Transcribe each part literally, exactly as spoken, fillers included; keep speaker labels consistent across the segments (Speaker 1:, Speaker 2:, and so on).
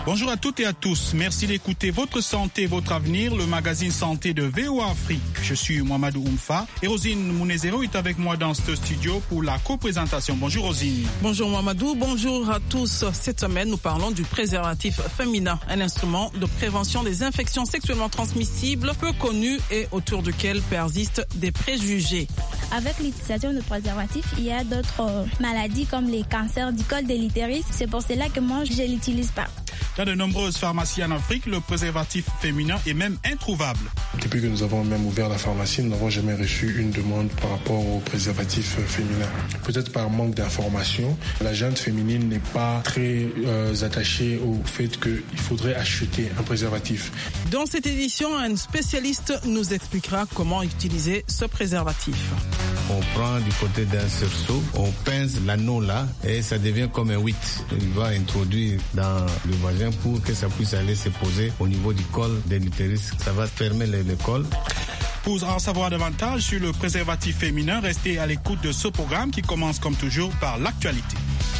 Speaker 1: Bonjour à toutes et à tous. Merci d'écouter Votre Santé, Votre Avenir, le magazine santé de V O A Afrique. Je suis Mohamedou Oumfa et Rosine Mounezero est avec moi dans ce studio pour la co-présentation. Bonjour Rosine.
Speaker 2: Bonjour Mohamedou, bonjour à tous. Cette semaine, nous parlons du préservatif féminin, un instrument de prévention des infections sexuellement transmissibles peu connu et autour duquel persistent des préjugés.
Speaker 3: Avec l'utilisation de préservatifs, il y a d'autres maladies comme les cancers du col de l'utérus. C'est pour cela que moi, je ne l'utilise pas.
Speaker 1: Dans de nombreuses pharmacies en Afrique, le préservatif féminin est même introuvable.
Speaker 4: Depuis que nous avons même ouvert la pharmacie, nous n'avons jamais reçu une demande par rapport au préservatif féminin. Peut-être par manque d'information, la gente féminine n'est pas très euh, attachée au fait qu'il faudrait acheter un préservatif.
Speaker 2: Dans cette édition, un spécialiste nous expliquera comment utiliser ce préservatif.
Speaker 5: On prend du côté d'un cerceau, on pince l'anneau là et ça devient comme un huit. Il va introduire dans le vagin pour que ça puisse aller se poser au niveau du col de l'utérus. Ça va fermer le, le col.
Speaker 1: Pour en savoir davantage sur le préservatif féminin, restez à l'écoute de ce programme qui commence comme toujours par l'actualité.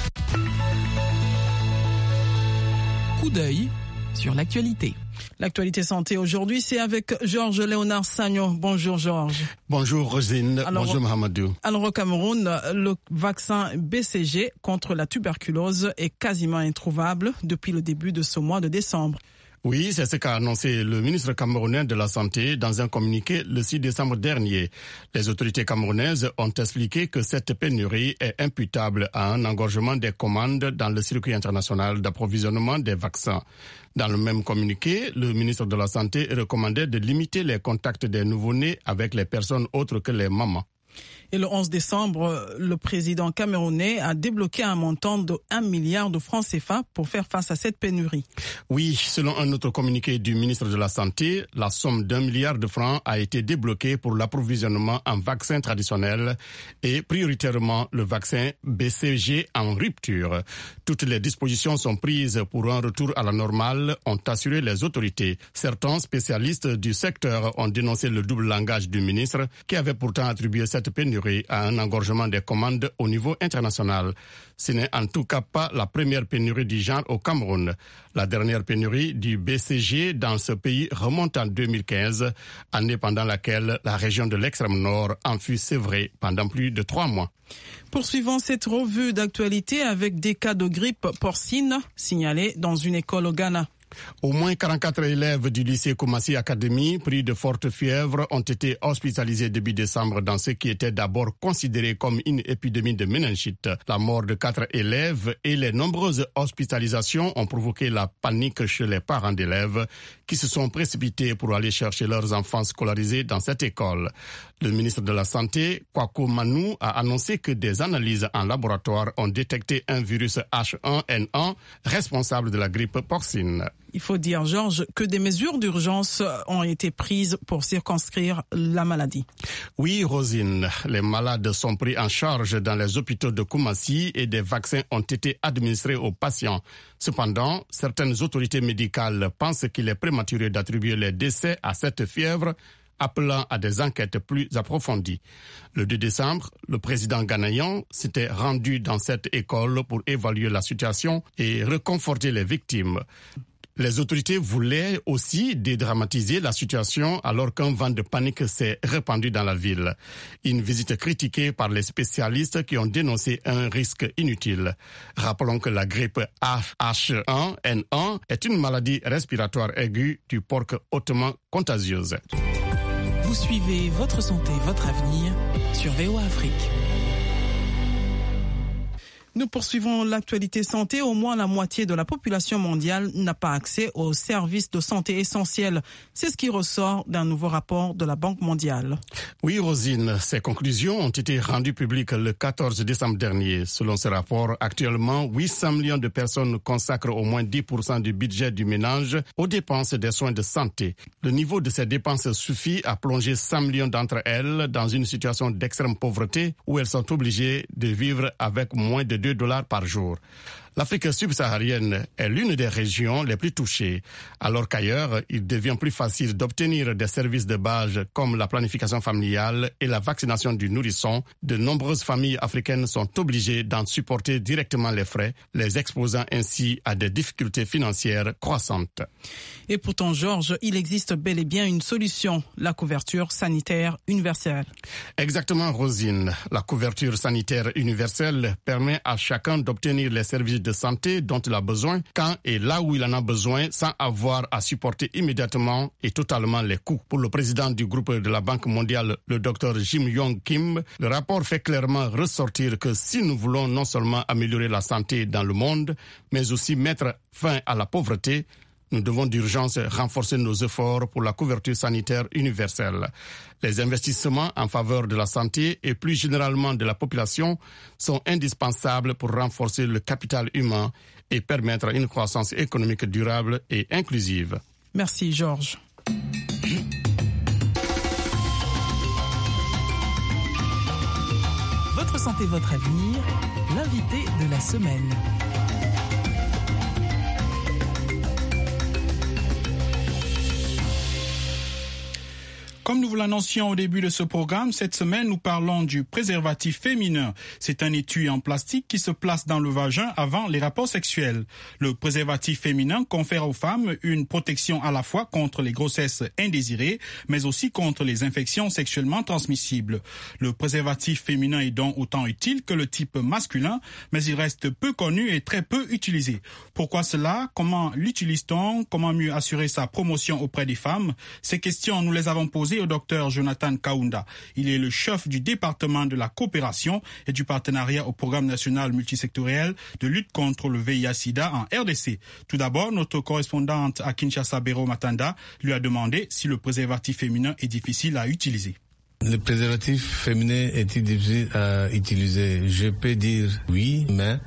Speaker 2: Coup d'œil sur l'actualité. L'actualité santé aujourd'hui, c'est avec Georges Léonard Sagnon. Bonjour Georges.
Speaker 6: Bonjour Rosine. Alors, bonjour Mohamedou.
Speaker 2: Alors au Cameroun, le vaccin B C G contre la tuberculose est quasiment introuvable depuis le début de ce mois de décembre.
Speaker 6: Oui, c'est ce qu'a annoncé le ministre camerounais de la Santé dans un communiqué le six décembre dernier. Les autorités camerounaises ont expliqué que cette pénurie est imputable à un engorgement des commandes dans le circuit international d'approvisionnement des vaccins. Dans le même communiqué, le ministre de la Santé recommandait de limiter les contacts des nouveau-nés avec les personnes autres que les mamans.
Speaker 2: Et le onze décembre, le président camerounais a débloqué un montant de un milliard de francs C F A pour faire face à cette pénurie.
Speaker 6: Oui, selon un autre communiqué du ministre de la Santé, la somme d'un milliard de francs a été débloquée pour l'approvisionnement en vaccins traditionnels et prioritairement le vaccin B C G en rupture. Toutes les dispositions sont prises pour un retour à la normale, ont assuré les autorités. Certains spécialistes du secteur ont dénoncé le double langage du ministre qui avait pourtant attribué cette pénurie à un engorgement des commandes au niveau international. Ce n'est en tout cas pas la première pénurie du genre au Cameroun. La dernière pénurie du B C G dans ce pays remonte en deux mille quinze, année pendant laquelle la région de l'extrême nord en fut sévrée pendant plus de trois mois.
Speaker 2: Poursuivons cette revue d'actualité avec des cas de grippe porcine signalés dans une école au Ghana.
Speaker 6: Au moins quarante-quatre élèves du lycée Koumassi Academy pris de fortes fièvres ont été hospitalisés début décembre dans ce qui était d'abord considéré comme une épidémie de méningite. La mort de quatre élèves et les nombreuses hospitalisations ont provoqué la panique chez les parents d'élèves qui se sont précipités pour aller chercher leurs enfants scolarisés dans cette école. Le ministre de la Santé, Kwaku Manu, a annoncé que des analyses en laboratoire ont détecté un virus H un N un responsable de la grippe porcine.
Speaker 2: Il faut dire, Georges, que des mesures d'urgence ont été prises pour circonscrire la maladie.
Speaker 6: Oui, Rosine, les malades sont pris en charge dans les hôpitaux de Koumassi et des vaccins ont été administrés aux patients. Cependant, certaines autorités médicales pensent qu'il est prématuré d'attribuer les décès à cette fièvre, appelant à des enquêtes plus approfondies. Le deux décembre, le président ghanéen s'était rendu dans cette école pour évaluer la situation et réconforter les victimes. Les autorités voulaient aussi dédramatiser la situation alors qu'un vent de panique s'est répandu dans la ville. Une visite critiquée par les spécialistes qui ont dénoncé un risque inutile. Rappelons que la grippe H un N un est une maladie respiratoire aiguë du porc hautement contagieuse.
Speaker 2: Vous suivez Votre Santé, Votre Avenir sur V O A Afrique. Nous poursuivons l'actualité santé. Au moins la moitié de la population mondiale n'a pas accès aux services de santé essentiels. C'est ce qui ressort d'un nouveau rapport de la Banque mondiale.
Speaker 6: Oui, Rosine, ces conclusions ont été rendues publiques le quatorze décembre dernier. Selon ce rapport, actuellement, huit cents millions de personnes consacrent au moins dix pour cent du budget du ménage aux dépenses des soins de santé. Le niveau de ces dépenses suffit à plonger cent millions d'entre elles dans une situation d'extrême pauvreté où elles sont obligées de vivre avec moins de deux dollars par jour. L'Afrique subsaharienne est l'une des régions les plus touchées, alors qu'ailleurs, il devient plus facile d'obtenir des services de base comme la planification familiale et la vaccination du nourrisson. De nombreuses familles africaines sont obligées d'en supporter directement les frais, les exposant ainsi à des difficultés financières croissantes.
Speaker 2: Et pourtant, Georges, il existe bel et bien une solution, la couverture sanitaire universelle.
Speaker 6: Exactement, Rosine. La couverture sanitaire universelle permet à chacun d'obtenir les services de santé dont il a besoin, quand et là où il en a besoin, sans avoir à supporter immédiatement et totalement les coûts. Pour le président du groupe de la Banque mondiale, le docteur Jim Yong Kim, le rapport fait clairement ressortir que si nous voulons non seulement améliorer la santé dans le monde, mais aussi mettre fin à la pauvreté, nous devons d'urgence renforcer nos efforts pour la couverture sanitaire universelle. Les investissements en faveur de la santé et plus généralement de la population sont indispensables pour renforcer le capital humain et permettre une croissance économique durable et inclusive.
Speaker 2: Merci Georges. Votre santé, votre avenir, l'invité de la semaine.
Speaker 1: Comme nous vous l'annoncions au début de ce programme, cette semaine, nous parlons du préservatif féminin. C'est un étui en plastique qui se place dans le vagin avant les rapports sexuels. Le préservatif féminin confère aux femmes une protection à la fois contre les grossesses indésirées, mais aussi contre les infections sexuellement transmissibles. Le préservatif féminin est donc autant utile que le type masculin, mais il reste peu connu et très peu utilisé. Pourquoi cela? Comment l'utilise-t-on? Comment mieux assurer sa promotion auprès des femmes? Ces questions, nous les avons posées au docteur Jonathan Kaunda. Il est le chef du département de la coopération et du partenariat au programme national multisectoriel de lutte contre le V I H sida en R D C. Tout d'abord, notre correspondante à Kinshasa, Béro Matanda, lui a demandé si le préservatif féminin est difficile à utiliser.
Speaker 5: Le préservatif féminin est-il difficile à utiliser? Je peux dire oui, mais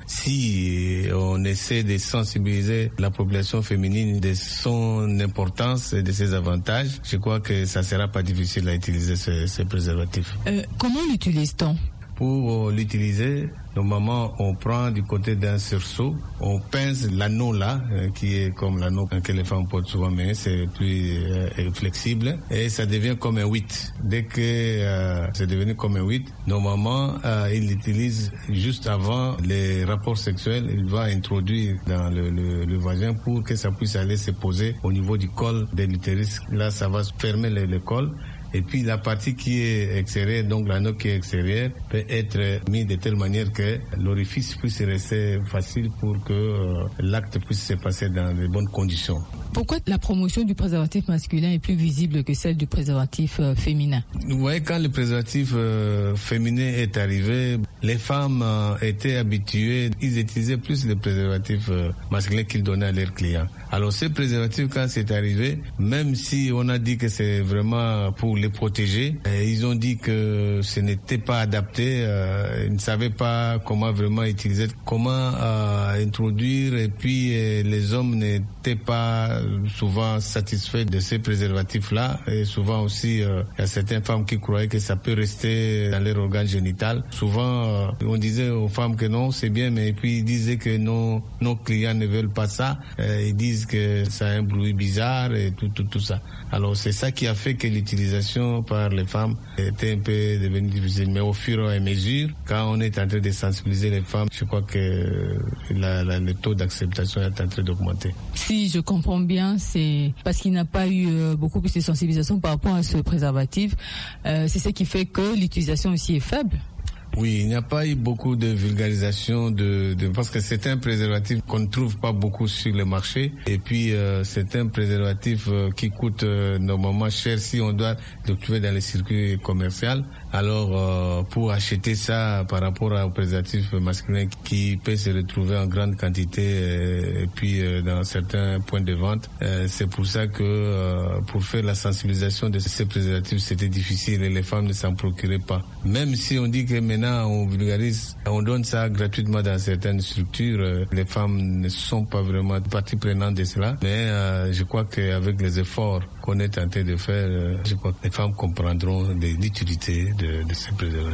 Speaker 5: si on essaie de sensibiliser la population féminine de son importance et de ses avantages, je crois que ça sera pas difficile à utiliser ce, ce préservatif.
Speaker 7: Euh, comment l'utilise-t-on?
Speaker 5: Pour l'utiliser, normalement, on prend du côté d'un sursaut, on pince l'anneau là, euh, qui est comme l'anneau que les femmes portent souvent, mais c'est plus euh, flexible, et ça devient comme un huit. Dès que euh, c'est devenu comme un huit, normalement, euh, il l'utilise juste avant les rapports sexuels, il va introduire dans le, le, le vagin pour que ça puisse aller se poser au niveau du col de l'utérus. Là, ça va fermer le, le col. Et puis la partie qui est extérieure, donc l'anneau qui est extérieur, peut être mis de telle manière que l'orifice puisse rester facile pour que euh, l'acte puisse se passer dans de bonnes conditions.
Speaker 7: Pourquoi la promotion du préservatif masculin est plus visible que celle du préservatif euh, féminin?
Speaker 5: Vous voyez, quand le préservatif euh, féminin est arrivé, les femmes euh, étaient habituées, ils utilisaient plus le préservatif euh, masculin qu'ils donnaient à leurs clients. Alors ce préservatif, quand c'est arrivé, même si on a dit que c'est vraiment pour les protéger, euh, ils ont dit que ce n'était pas adapté, euh, ils ne savaient pas comment vraiment utiliser, comment euh, introduire, et puis euh, les hommes n'étaient pas souvent satisfaits de ces préservatifs-là, et souvent aussi euh, il y a certaines femmes qui croyaient que ça peut rester dans leur organe génital. Souvent euh, on disait aux femmes que non, c'est bien, mais puis ils disaient que nos, nos clients ne veulent pas ça, euh, ils disent que ça a un bruit bizarre et tout, tout, tout ça. Alors c'est ça qui a fait que l'utilisation par les femmes était un peu devenue difficile, mais au fur et à mesure, quand on est en train de sensibiliser les femmes, je crois que la, la, le taux d'acceptation est en train d'augmenter.
Speaker 7: Si je comprends bien, c'est parce qu'il n'a pas eu euh, beaucoup plus de sensibilisation par rapport à ce préservatif. Euh, c'est ce qui fait que l'utilisation aussi est faible.
Speaker 5: Oui, il n'y a pas eu beaucoup de vulgarisation de, de parce que c'est un préservatif qu'on ne trouve pas beaucoup sur le marché, et puis euh, c'est un préservatif euh, qui coûte euh, normalement cher si on doit le trouver dans les circuits commerciaux. Alors euh, pour acheter ça par rapport au préservatif masculin qui peut se retrouver en grande quantité euh, et puis euh, dans certains points de vente, euh, c'est pour ça que euh, pour faire la sensibilisation de ces préservatifs c'était difficile et les femmes ne s'en procuraient pas. Même si on dit que maintenant on vulgarise, on donne ça gratuitement dans certaines structures, euh, les femmes ne sont pas vraiment partie prenante de cela, mais euh, je crois qu'avec les efforts qu'on est en train de faire, euh, je crois que les femmes comprendront l'utilité de, de ces préservatifs.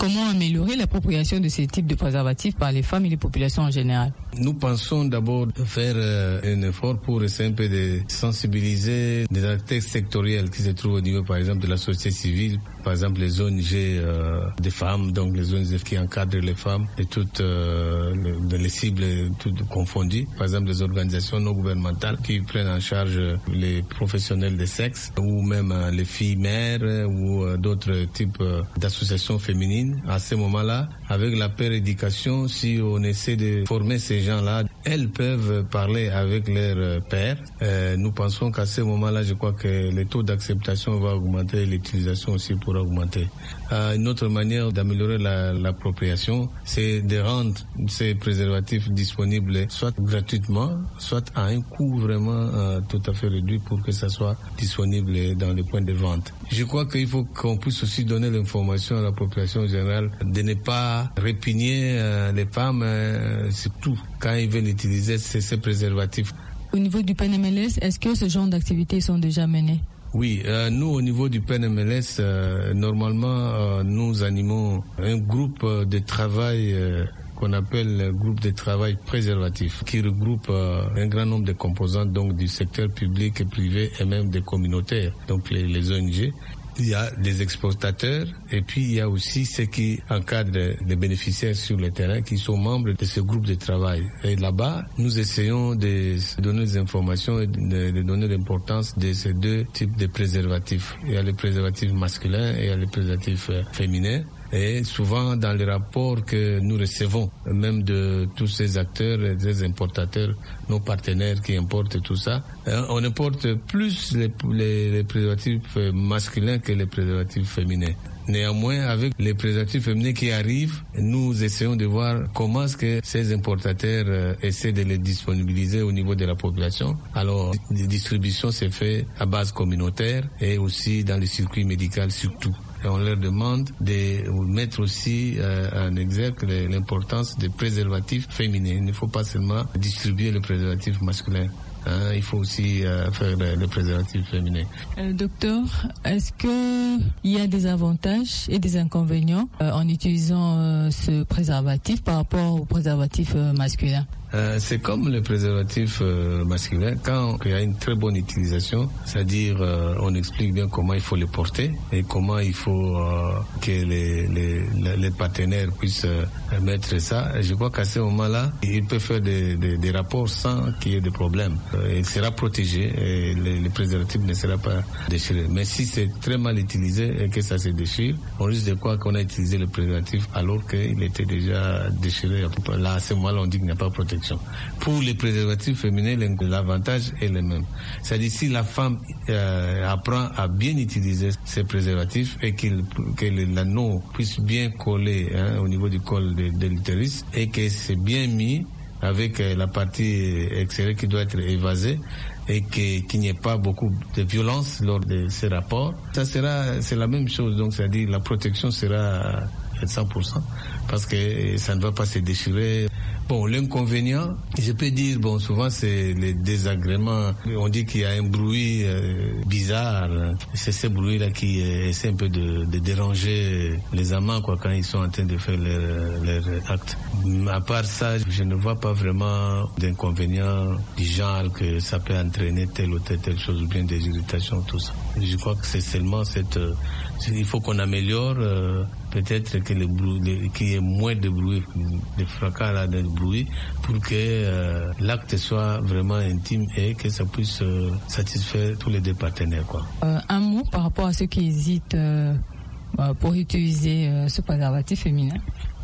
Speaker 7: Comment améliorer l'appropriation de ces types de préservatifs par les femmes et les populations en général?
Speaker 5: Nous pensons d'abord faire euh, un effort pour essayer un peu de sensibiliser des acteurs sectoriels qui se trouvent au niveau, par exemple, de la société civile, par exemple les O N G euh, des femmes, donc les O N G qui encadrent les femmes et toutes euh, les, les cibles toutes confondues, par exemple les organisations non gouvernementales qui prennent en charge les professionnels des sexes ou même euh, les filles mères ou euh, d'autres types euh, d'associations féminines. À ce moment-là, avec la pérédication, si on essaie de former ces gens-là, elles peuvent parler avec leurs pères. Euh, nous pensons qu'à ce moment-là, je crois que le taux d'acceptation va augmenter, l'utilisation aussi pourra augmenter. Euh, une autre manière d'améliorer la, l'appropriation, c'est de rendre ces préservatifs disponibles soit gratuitement, soit à un coût vraiment euh, tout à fait réduit pour que ça soit disponible dans les points de vente. Je crois qu'il faut qu'on puisse aussi donner l'information à la population générale de ne pas répugner euh, les femmes, euh, surtout quand ils veulent utiliser ces, ces préservatifs.
Speaker 7: Au niveau du P N M L S, est-ce que ce genre d'activités sont déjà menées?
Speaker 5: Oui, euh, nous au niveau du P N M L S, euh, normalement euh, nous animons un groupe de travail euh, qu'on appelle le groupe de travail préservatif, qui regroupe euh, un grand nombre de composantes donc du secteur public et privé et même des communautaires, donc les, les O N G. Il y a des exportateurs et puis il y a aussi ceux qui encadrent les bénéficiaires sur le terrain qui sont membres de ce groupe de travail. Et là-bas, nous essayons de donner des informations et de, de donner l'importance de ces deux types de préservatifs. Il y a les préservatifs masculins et il y a les préservatifs féminins. Et souvent, dans les rapports que nous recevons, même de tous ces acteurs, des importateurs, nos partenaires qui importent tout ça, on importe plus les, les, les préservatifs masculins que les préservatifs féminins. Néanmoins, avec les préservatifs féminins qui arrivent, nous essayons de voir comment est-ce que ces importateurs euh, essaient de les disponibiliser au niveau de la population. Alors, la distribution s'est faite à base communautaire et aussi dans le circuit médical surtout. Et on leur demande de mettre aussi euh, en exergue l'importance des préservatifs féminins. Il ne faut pas seulement distribuer les préservatifs masculins. Hein, il faut aussi euh, faire le, le préservatif féminin.
Speaker 7: Euh, docteur, est-ce que il y a des avantages et des inconvénients euh, en utilisant euh, ce préservatif par rapport au préservatif euh, masculin?
Speaker 5: Euh, c'est comme le préservatif euh, masculin, quand il y a une très bonne utilisation, c'est-à-dire euh, on explique bien comment il faut le porter et comment il faut euh, que les, les, les partenaires puissent euh, mettre ça. Et je crois qu'à ce moment-là, il peut faire des, des, des rapports sans qu'il y ait de problème. Euh, il sera protégé et le, le préservatif ne sera pas déchiré. Mais si c'est très mal utilisé et que ça se déchire, on risque de croire qu'on a utilisé le préservatif alors qu'il était déjà déchiré. Là, à ce moment-là, on dit qu'il n'y a pas de protection. Pour les préservatifs féminins, l'avantage est le même. C'est-à-dire si la femme euh, apprend à bien utiliser ces préservatifs et qu'il, que l'anneau puisse bien coller hein, au niveau du col de, de l'utérus et que c'est bien mis avec euh, la partie extérieure qui doit être évasée et que, qu'il n'y ait pas beaucoup de violence lors de ces rapports, ça sera, c'est la même chose. Donc, c'est-à-dire la protection sera à cent pour cent parce que ça ne va pas se déchirer. Bon, l'inconvénient, je peux dire, bon, souvent c'est les désagréments. On dit qu'il y a un bruit euh, bizarre. C'est ce bruit-là qui euh, essaie un peu de, de déranger les amants, quoi, quand ils sont en train de faire leur, leur acte. À part ça, je ne vois pas vraiment d'inconvénients du genre que ça peut entraîner telle ou telle, telle chose, ou bien des irritations, tout ça. Je crois que c'est seulement cette... Euh, il faut qu'on améliore, euh, peut-être que le bruit, le, qu'il y ait moins de bruit, de fracas là, de bruit, pour que euh, l'acte soit vraiment intime et que ça puisse euh, satisfaire tous les deux partenaires, quoi.
Speaker 7: Euh, un mot par rapport à ceux qui hésitent euh, pour utiliser euh, ce préservatif féminin.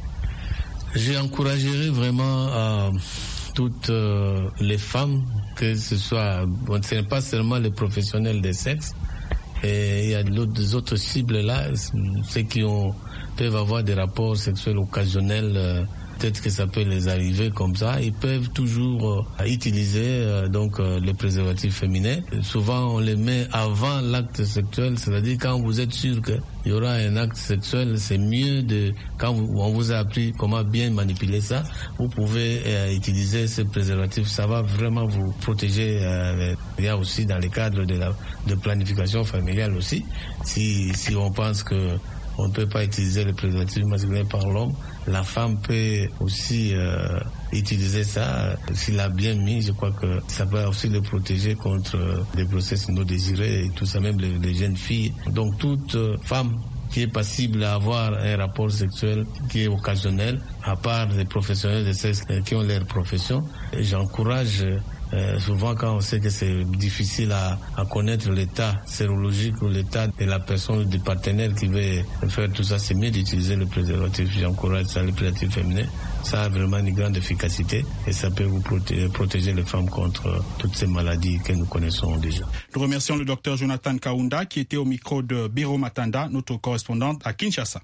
Speaker 5: J'encouragerais vraiment euh, toutes euh, les femmes, que ce soit, bon, ce n'est pas seulement les professionnels des sexes, et il y a d'autres autres cibles là, ceux qui ont, peuvent avoir des rapports sexuels occasionnels, euh, peut-être que ça peut les arriver comme ça, ils peuvent toujours euh, utiliser euh, donc euh, les préservatifs féminins. Souvent on les met avant l'acte sexuel, c'est-à-dire quand vous êtes sûr qu'il y aura un acte sexuel, c'est mieux de, quand vous, on vous a appris comment bien manipuler ça, vous pouvez euh, utiliser ces préservatifs, ça va vraiment vous protéger. Euh, il y a aussi dans le cadre de la de planification familiale aussi, si si on pense que on ne peut pas utiliser le préservatif masculin par l'homme. La femme peut aussi euh, utiliser ça. S'il a bien mis, je crois que ça va aussi le protéger contre des grossesses non désirées et tout ça, même les, les jeunes filles. Donc toute euh, femme qui est passible à avoir un rapport sexuel qui est occasionnel, à part les professionnels de sexe qui ont leur profession, et j'encourage Euh, souvent quand on sait que c'est difficile à, à connaître l'état sérologique ou l'état de la personne ou du partenaire qui veut faire tout ça, c'est mieux d'utiliser le préservatif. J'encourage ça, le préservatif féminin. Ça a vraiment une grande efficacité et ça peut vous protéger, protéger les femmes contre toutes ces maladies que nous connaissons déjà.
Speaker 1: Nous remercions le docteur Jonathan Kaunda qui était au micro de Biro Matanda, notre correspondante à Kinshasa.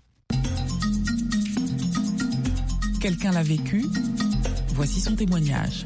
Speaker 8: Quelqu'un l'a vécu. Voici son témoignage.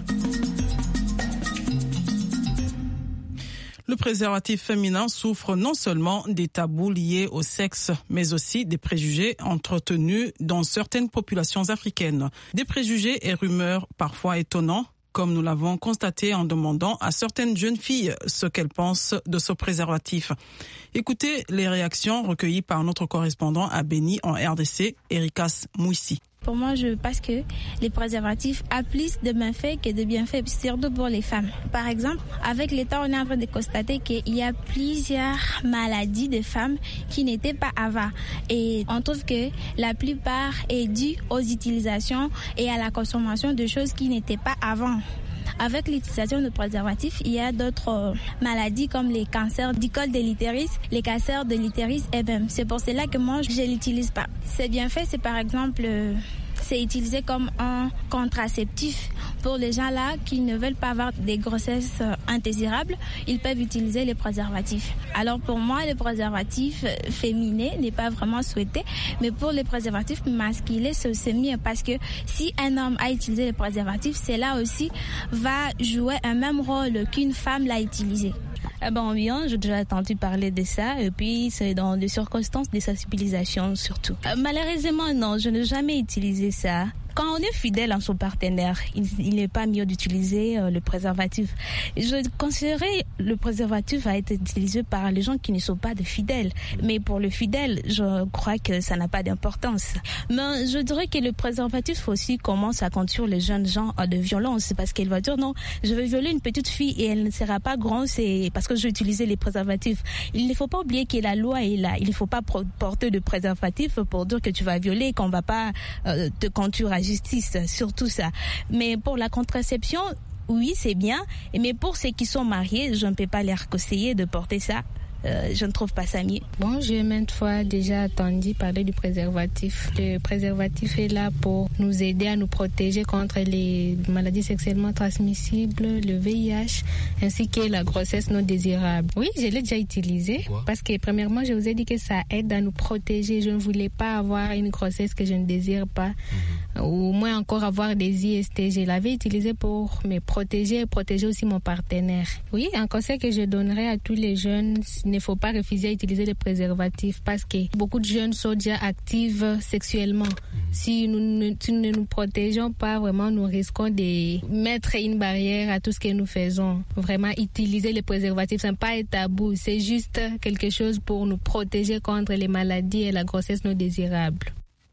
Speaker 2: Le préservatif féminin souffre non seulement des tabous liés au sexe, mais aussi des préjugés entretenus dans certaines populations africaines. Des préjugés et rumeurs parfois étonnants, comme nous l'avons constaté en demandant à certaines jeunes filles ce qu'elles pensent de ce préservatif. Écoutez les réactions recueillies par notre correspondant à Béni en R D C, Erikas Mouissi.
Speaker 3: Pour moi, je pense que les préservatifs ont plus de méfaits que de bienfaits, surtout pour les femmes. Par exemple, avec l'État, on est en train de constater qu'il y a plusieurs maladies de femmes qui n'étaient pas avant. Et on trouve que la plupart est due aux utilisations et à la consommation de choses qui n'étaient pas avant. Avec l'utilisation de préservatifs, il y a d'autres maladies comme les cancers du col de l'utérus, les cancers de l'utérus et même. C'est pour cela que moi, je ne l'utilise pas. C'est bien fait, c'est par exemple... C'est utilisé comme un contraceptif pour les gens là qui ne veulent pas avoir des grossesses indésirables. Ils peuvent utiliser les préservatifs. Alors pour moi, le préservatif féminin n'est pas vraiment souhaité, mais pour les préservatifs masculins, c'est mieux parce que si un homme a utilisé les préservatifs, c'est là aussi va jouer un même rôle qu'une femme l'a utilisé.
Speaker 9: Eh ben bien, j'ai déjà entendu parler de ça et puis c'est dans des circonstances de sensibilisation surtout. Euh, malheureusement, non, je n'ai jamais utilisé ça. Quand on est fidèle à son partenaire, il n'est pas mieux d'utiliser euh, le préservatif. Je considérais le préservatif à être utilisé par les gens qui ne sont pas de fidèles. Mais pour le fidèle, je crois que ça n'a pas d'importance. Mais je dirais que le préservatif aussi commence à conduire les jeunes gens à de violence parce qu'elle va dire non, je vais violer une petite fille et elle ne sera pas grande, c'est parce que j'ai utilisé les préservatifs. Il ne faut pas oublier que la loi est là. Il ne faut pas porter de préservatif pour dire que tu vas violer et qu'on ne va pas euh, te conduire à justice, surtout ça. Mais pour la contraception, oui, c'est bien. Mais pour ceux qui sont mariés, je ne peux pas leur conseiller de porter ça. Euh, je ne trouve pas ça mieux.
Speaker 10: Bon, j'ai maintes fois déjà entendu parler du préservatif. Le préservatif est là pour nous aider à nous protéger contre les maladies sexuellement transmissibles, le V I H, ainsi que la grossesse non désirable. Oui, je l'ai déjà utilisé. Quoi? Parce que premièrement, je vous ai dit que ça aide à nous protéger. Je ne voulais pas avoir une grossesse que je ne désire pas, mmh. ou au moins encore avoir des I S T. Je l'avais utilisé pour me protéger et protéger aussi mon partenaire. Oui, un conseil que je donnerais à tous les jeunes, il ne faut pas refuser à utiliser les préservatifs parce que beaucoup de jeunes sont déjà actifs sexuellement. Si nous ne, si nous ne nous protégeons pas, vraiment, nous risquons de mettre une barrière à tout ce que nous faisons. Vraiment, utiliser les préservatifs, ce n'est pas un tabou, c'est juste quelque chose pour nous protéger contre les maladies et la grossesse non désirable.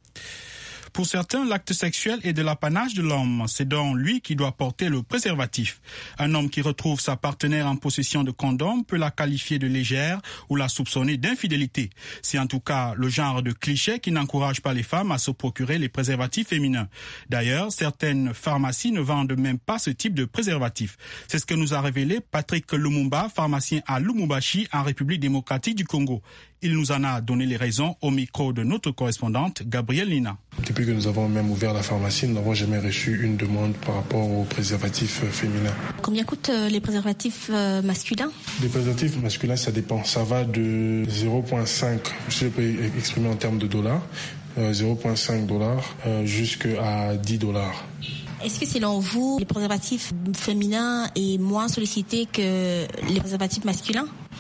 Speaker 1: Pour certains, l'acte sexuel est de l'apanage de l'homme. C'est donc lui qui doit porter le préservatif. Un homme qui retrouve sa partenaire en possession de condoms peut la qualifier de légère ou la soupçonner d'infidélité. C'est en tout cas le genre de cliché qui n'encourage pas les femmes à se procurer les préservatifs féminins. D'ailleurs, certaines pharmacies ne vendent même pas ce type de préservatif. C'est ce que nous a révélé Patrick Lumumba, pharmacien à Lubumbashi, en République démocratique du Congo. Il nous en a donné les raisons au micro de notre correspondante Gabrielle Lina.
Speaker 4: Depuis que nous avons même ouvert la pharmacie, nous n'avons jamais reçu une demande par rapport aux préservatifs féminins.
Speaker 11: Combien coûtent les préservatifs masculins ?
Speaker 4: Les préservatifs masculins, ça dépend. Ça va de zéro virgule cinq, je peux exprimer en termes de dollars, zéro virgule cinq dollars jusqu'à dix dollars.
Speaker 11: Est-ce que selon vous, les préservatifs féminins est moins sollicités que les préservatifs masculins ?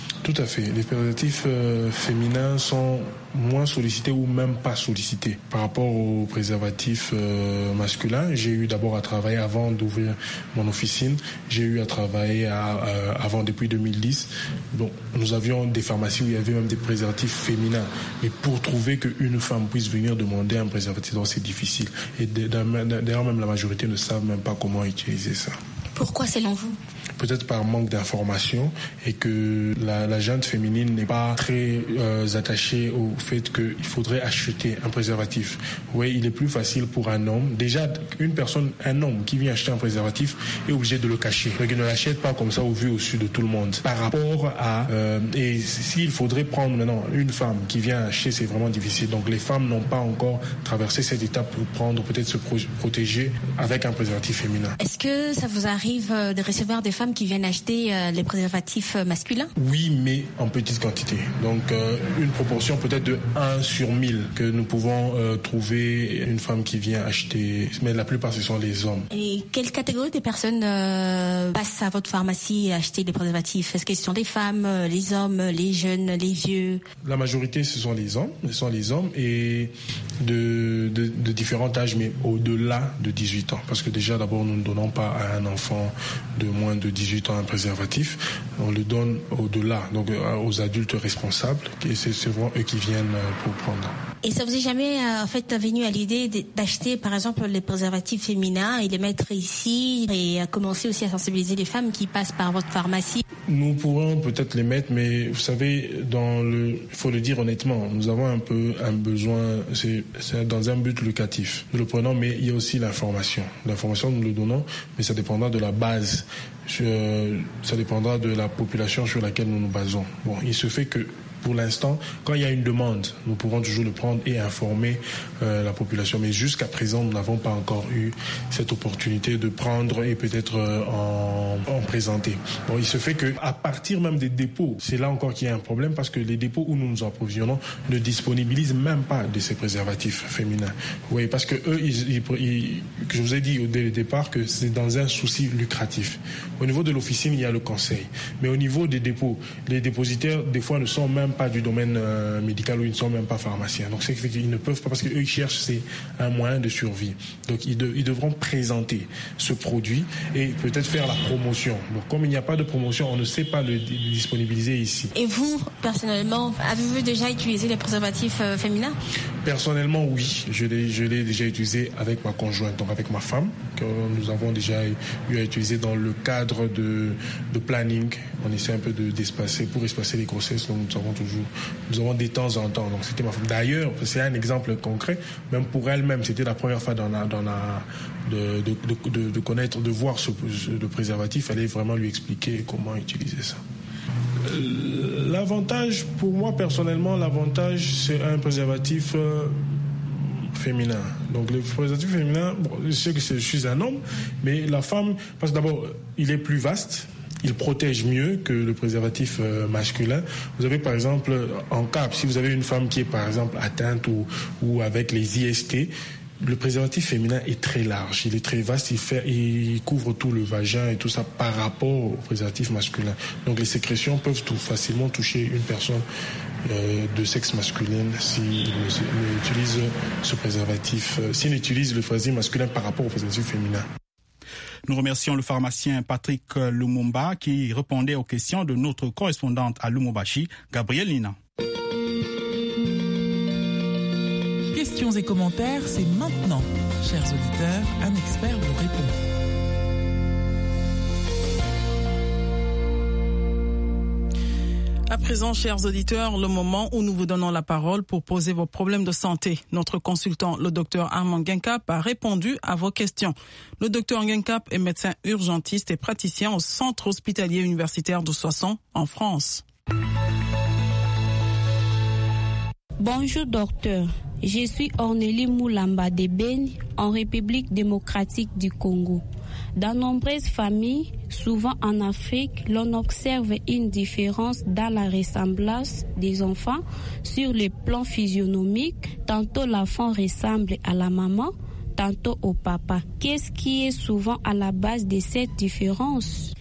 Speaker 4: Tout à fait. Les préservatifs euh, féminins sont moins sollicités ou même pas sollicités par rapport aux préservatifs euh, masculins. J'ai eu d'abord à travailler avant d'ouvrir mon officine. J'ai eu à travailler à, euh, avant depuis deux mille dix. Donc, nous avions des pharmacies où il y avait même des préservatifs féminins. Mais pour trouver qu'une femme puisse venir demander un préservatif, donc c'est difficile. Et d'ailleurs, même la majorité ne savent même pas comment utiliser ça.
Speaker 11: Pourquoi selon vous ?
Speaker 4: Peut-être par manque d'information et que la, la gente féminine n'est pas très euh, attachée au fait qu'il faudrait acheter un préservatif. Oui, il est plus facile pour un homme. Déjà, une personne, un homme qui vient acheter un préservatif est obligé de le cacher. Donc, il ne l'achète pas comme ça au vu au su de tout le monde. Par rapport à... Euh, et s'il faudrait prendre maintenant une femme qui vient acheter, c'est vraiment difficile. Donc, les femmes n'ont pas encore traversé cette étape pour prendre, peut-être se pro- protéger avec un préservatif féminin.
Speaker 11: Est-ce que ça vous arrive de recevoir des femmes qui viennent acheter euh, les préservatifs euh, masculins?
Speaker 4: Oui, mais en petite quantité. Donc euh, une proportion peut-être de un sur mille que nous pouvons euh, trouver une femme qui vient acheter. Mais la plupart, ce sont les hommes.
Speaker 11: Et quelle catégorie de personnes euh, passent à votre pharmacie acheter des préservatifs? Est-ce que ce sont les femmes, les hommes, les jeunes, les vieux? La
Speaker 4: majorité, ce sont les hommes. Ce sont les hommes et de, de, de différents âges, mais au-delà de dix-huit ans. Parce que déjà, d'abord, nous ne donnons pas à un enfant de moins de dix-huit ans un préservatif, on le donne au-delà, donc aux adultes responsables, et c'est souvent eux qui viennent pour prendre.
Speaker 11: Et ça vous est jamais en fait venu à l'idée d'acheter par exemple les préservatifs féminins et les mettre ici et à commencer aussi à sensibiliser les femmes qui passent par votre pharmacie?
Speaker 4: Nous pourrons peut-être les mettre, mais vous savez, dans le, il faut le dire honnêtement, nous avons un peu un besoin, c'est, c'est dans un but locatif. Nous le prenons, mais il y a aussi l'information. L'information, nous le donnons, mais ça dépendra de la base. Ça dépendra de la population sur laquelle nous nous basons. Bon, il se fait que pour l'instant, quand il y a une demande, nous pouvons toujours le prendre et informer euh, la population. Mais jusqu'à présent, nous n'avons pas encore eu cette opportunité de prendre et peut-être euh, en, en présenter. Bon, il se fait que à partir même des dépôts, c'est là encore qu'il y a un problème parce que les dépôts où nous nous approvisionnons ne disponibilisent même pas de ces préservatifs féminins. Oui, parce que eux, ils, ils, ils, que je vous ai dit dès le départ que c'est dans un souci lucratif. Au niveau de l'officine, il y a le conseil. Mais au niveau des dépôts, les dépositaires, des fois, ne sont même pas du domaine euh, médical ou ils ne sont même pas pharmaciens. Donc c'est qu'ils ne peuvent pas parce qu'eux ils cherchent c'est un moyen de survie. Donc ils, de, ils devront présenter ce produit et peut-être faire la promotion. Donc comme il n'y a pas de promotion, on ne sait pas le, le disponibiliser ici.
Speaker 11: Et vous, personnellement, avez-vous déjà utilisé les préservatifs euh, féminins? Personnellement,
Speaker 4: oui. Je l'ai, je l'ai déjà utilisé avec ma conjointe, donc avec ma femme, que nous avons déjà eu à utiliser dans le cadre de, de planning. On essaie un peu de, d'espacer, pour espacer les grossesses, donc nous avons toujours Nous avons des temps en temps. Donc c'était ma femme. D'ailleurs, c'est un exemple concret. Même pour elle-même, c'était la première fois dans la, dans la, de, de, de, de connaître, de voir ce, le préservatif. Il fallait vraiment lui expliquer comment utiliser ça. L'avantage, pour moi personnellement, l'avantage, c'est un préservatif euh, féminin. Donc le préservatif féminin, bon, je sais que je suis un homme, mais la femme, parce que d'abord, il est plus vaste. Il protège mieux que le préservatif euh, masculin. Vous avez par exemple, en cas, si vous avez une femme qui est par exemple atteinte ou, ou avec les I S T, le préservatif féminin est très large, il est très vaste, il, fait, il couvre tout le vagin et tout ça par rapport au préservatif masculin. Donc les sécrétions peuvent tout facilement toucher une personne euh, de sexe masculin s'il utilise ce préservatif, euh, s'il utilise le préservatif masculin par rapport au préservatif féminin.
Speaker 1: Nous remercions le pharmacien Patrick Lumumba qui répondait aux questions de notre correspondante à Lubumbashi, Gabrielle Lina.
Speaker 8: Questions et commentaires, c'est maintenant. Chers auditeurs, un expert vous répond.
Speaker 2: À présent, chers auditeurs, le moment où nous vous donnons la parole pour poser vos problèmes de santé. Notre consultant, le docteur Armand Guincap, a répondu à vos questions. Le docteur Guincap est médecin urgentiste et praticien au centre hospitalier universitaire de Soissons, en France.
Speaker 12: Bonjour docteur, je suis Ornélie Moulamba de Beni, en République démocratique du Congo. Dans nombreuses familles, souvent en Afrique, l'on observe une différence dans la ressemblance des enfants sur le plan physionomique. Tantôt l'enfant ressemble à la maman, tantôt au papa. Qu'est-ce qui est souvent à la base de cette différence?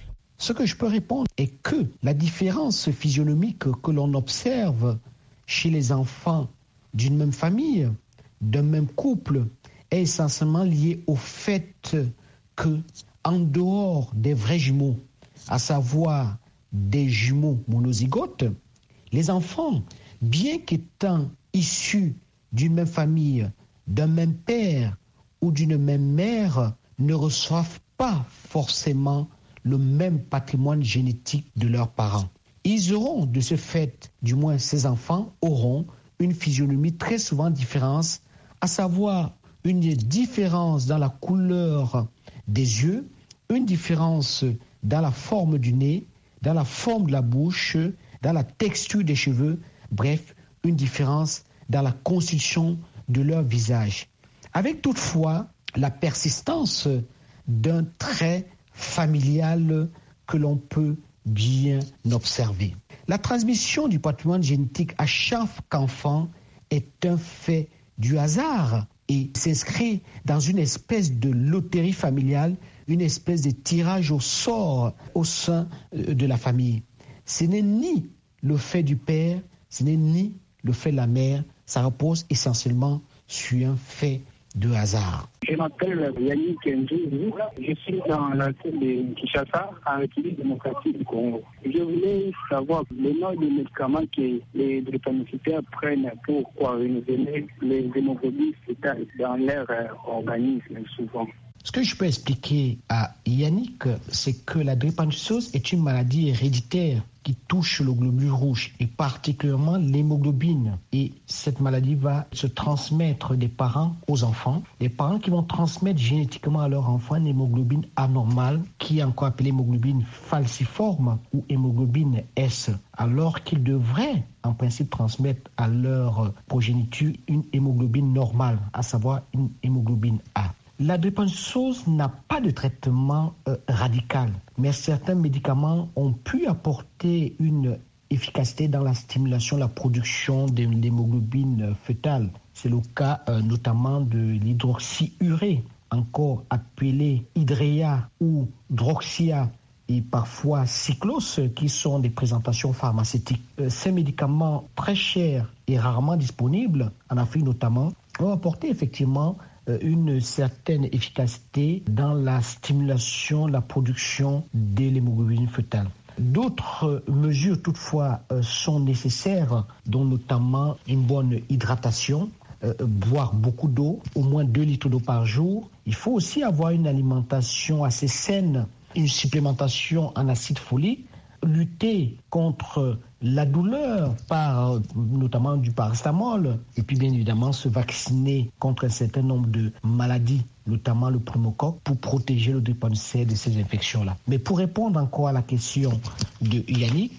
Speaker 13: Ce que je peux répondre est que la différence physionomique que l'on observe chez les enfants d'une même famille, d'un même couple, est essentiellement liée au fait que, en dehors des vrais jumeaux, à savoir des jumeaux monozygotes, les enfants, bien qu'étant issus d'une même famille, d'un même père ou d'une même mère, ne reçoivent pas forcément le même patrimoine génétique de leurs parents. Ils auront, de ce fait, du moins ces enfants, auront une physionomie très souvent différente, à savoir une différence dans la couleur des yeux, une différence dans la forme du nez, dans la forme de la bouche, dans la texture des cheveux, bref, une différence dans la constitution de leur visage. Avec toutefois la persistance d'un trait familial que l'on peut bien observer. La transmission du patrimoine génétique à chaque enfant est un fait du hasard et s'inscrit dans une espèce de loterie familiale, une espèce de tirage au sort au sein de la famille. Ce n'est ni le fait du père, ce n'est ni le fait de la mère, ça repose essentiellement sur un fait de hasard.
Speaker 14: Je m'appelle Yannick Ndjouzou, je suis dans la ville de Kinshasa, en République démocratique du Congo. Je voulais savoir le nom des médicaments que les drépanocytaires prennent pour renouveler les hémoglobines fétales dans leur organisme souvent.
Speaker 13: Ce que je peux expliquer à Yannick, c'est que la drépanocytose est une maladie héréditaire qui touche le globule rouge et particulièrement l'hémoglobine. Et cette maladie va se transmettre des parents aux enfants. Les parents qui vont transmettre génétiquement à leur enfant une hémoglobine anormale, qui est encore appelée hémoglobine falciforme ou hémoglobine S, alors qu'ils devraient en principe transmettre à leur progéniture une hémoglobine normale, à savoir une hémoglobine A. La drépanocytose n'a pas de traitement euh, radical, mais certains médicaments ont pu apporter une efficacité dans la stimulation, la production de l'hémoglobine fœtale. C'est le cas euh, notamment de l'hydroxyurée, encore appelé Hydrea ou Droxia, et parfois Cyclos, qui sont des présentations pharmaceutiques. Euh, ces médicaments très chers et rarement disponibles, en Afrique notamment, ont apporté effectivement une certaine efficacité dans la stimulation, la production de l'hémoglobine fœtale. D'autres mesures toutefois sont nécessaires, dont notamment une bonne hydratation, euh, boire beaucoup d'eau, au moins deux litres d'eau par jour. Il faut aussi avoir une alimentation assez saine, une supplémentation en acide folique, lutter contre la douleur par notamment du paracétamol et puis bien évidemment se vacciner contre un certain nombre de maladies, notamment le pneumocoque, pour protéger le drépanocytaire de ces infections-là. Mais pour répondre encore à la question de Yannick,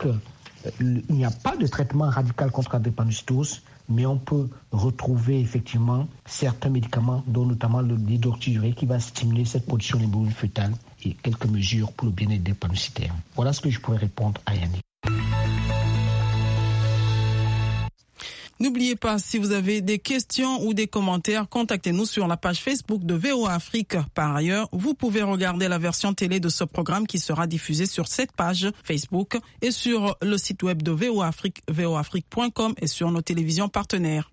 Speaker 13: il n'y a pas de traitement radical contre la drépanocytose, mais on peut retrouver effectivement certains médicaments, dont notamment l'hydroxyurée, qui va stimuler cette production d'hémoglobine fœtale, et quelques mesures pour le bien-être des drépanocytaires. Voilà ce que je pourrais répondre à Yannick.
Speaker 2: N'oubliez pas, si vous avez des questions ou des commentaires, contactez-nous sur la page Facebook de V O A Afrique. Par ailleurs, vous pouvez regarder la version télé de ce programme qui sera diffusé sur cette page Facebook et sur le site web de V O A Afrique, v o afrique point com et sur nos télévisions partenaires.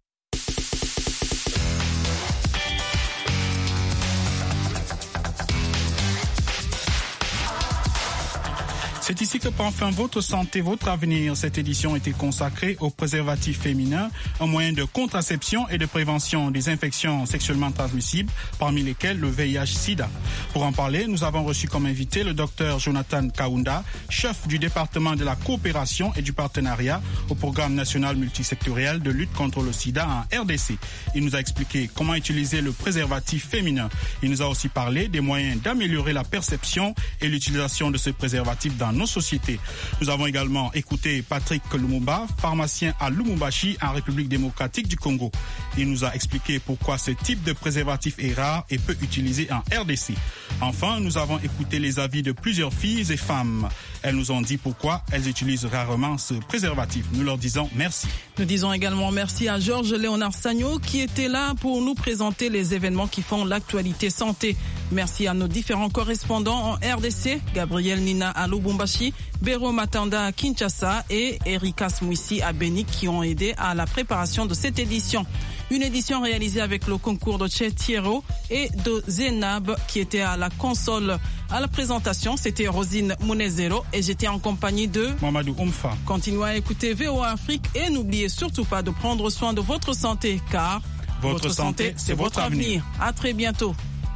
Speaker 1: C'est ici que prend fin votre santé, votre avenir. Cette édition était consacrée aux préservatifs féminins, un moyen de contraception et de prévention des infections sexuellement transmissibles, parmi lesquelles le V I H sida. Pour en parler, nous avons reçu comme invité le docteur Jonathan Kaunda, chef du département de la coopération et du partenariat au programme national multisectoriel de lutte contre le sida en R D C. Il nous a expliqué comment utiliser le préservatif féminin. Il nous a aussi parlé des moyens d'améliorer la perception et l'utilisation de ce préservatif dans nos sociétés. Nous avons également écouté Patrick Lumumba, pharmacien à Lubumbashi, en République démocratique du Congo. Il nous a expliqué pourquoi ce type de préservatif est rare et peu utilisé en R D C. Enfin, nous avons écouté les avis de plusieurs filles et femmes. Elles nous ont dit pourquoi elles utilisent rarement ce préservatif. Nous leur disons merci.
Speaker 2: Nous disons également merci à Georges Léonard Sagno qui était là pour nous présenter les événements qui font l'actualité santé. Merci à nos différents correspondants en R D C, Gabriel Nina à Lubumbashi, Béro Matanda à Kinshasa et Erika Smouissi à Beni qui ont aidé à la préparation de cette édition. Une édition réalisée avec le concours de Chetiero et de Zénab qui était à la console. À la présentation, c'était Rosine Mounezero et j'étais en compagnie de
Speaker 1: Mamadou Oumfa.
Speaker 2: Continuez à écouter V O A Afrique et n'oubliez surtout pas de prendre soin de votre santé car
Speaker 1: votre, votre santé, c'est votre avenir. avenir.
Speaker 2: À très bientôt.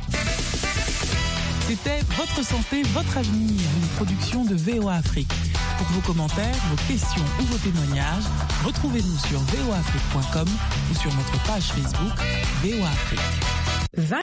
Speaker 8: C'était Votre santé, votre avenir, une production de V O A Afrique. Pour vos commentaires, vos questions ou vos témoignages, retrouvez-nous sur v o afrique point com ou sur notre page Facebook V O A Afrique.